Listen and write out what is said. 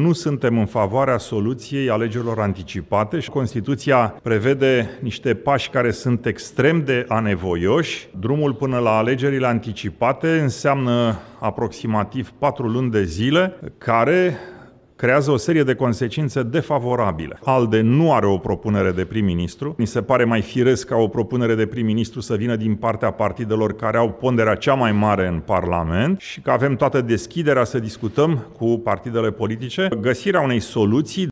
nu suntem în favoarea soluției alegerilor anticipate și Constituția prevede niște pași care sunt extrem de anevoioși. Drumul până la alegerile anticipate înseamnă aproximativ 4 luni de zile, care creează o serie de consecințe defavorabile. ALDE nu are o propunere de prim-ministru. Mi se pare mai firesc ca o propunere de prim-ministru să vină din partea partidelor care au ponderea cea mai mare în Parlament și că avem toată deschiderea să discutăm cu partidele politice găsirea unei soluții